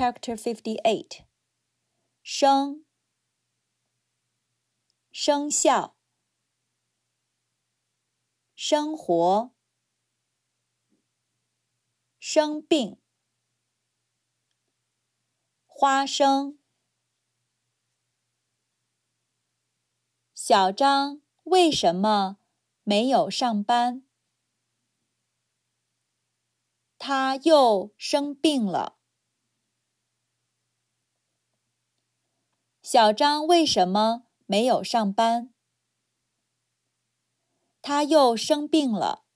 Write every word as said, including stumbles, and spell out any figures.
Character fifty-eight. 生生效生活生病花生小张为什么没有上班？他又生病了。小张为什么没有上班？他又生病了。